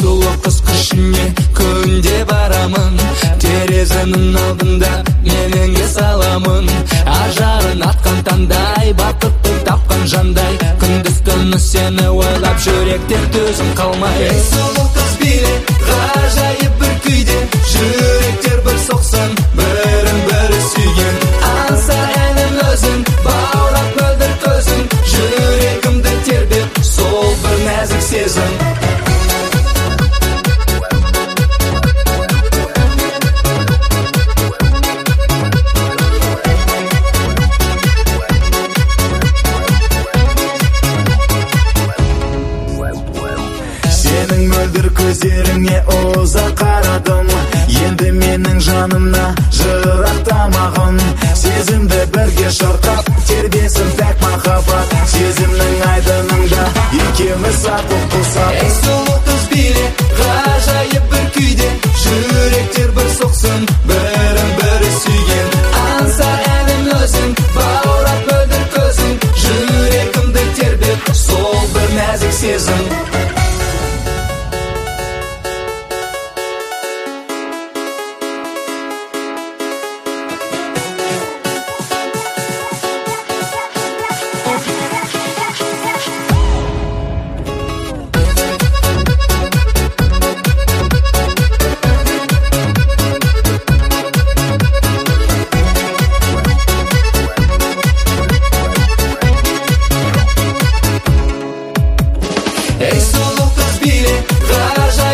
сұлу қыз күшіне күнде барамын, терезенің алдында меніңге саламын. Ажарын атқан таңдай, бақытты тапқан жандай, күндіз түні сені ойлап жүректен төзім қалмай. Ей сұлу қыз биле, ғажайып бір күйде, жүректер бір соқсын, бірін бірі сүйген. Аңса әнін өзің, баурап мөлдір көзің, жүрегімді тербеп, сол бір нәзік сезім. Сенің мөлдір көздеріңе ұзақ қарадым, енді менің жанымна жырақтамағын. Сезімді бірге шырқап, тербесін пәк махаббат, сезімнің айдыныңда екеуміз атып құсап. Ей сұлу қыз биле, ғажайып бір күйде, жүректер бір соқсын, бірін бірі сүйген. Аңса әнін өзің, баурап мөлдір көзің, жүрегімді тербеп, сол бір нәзік сезім. Ей сұлу қыз биле, ғажайып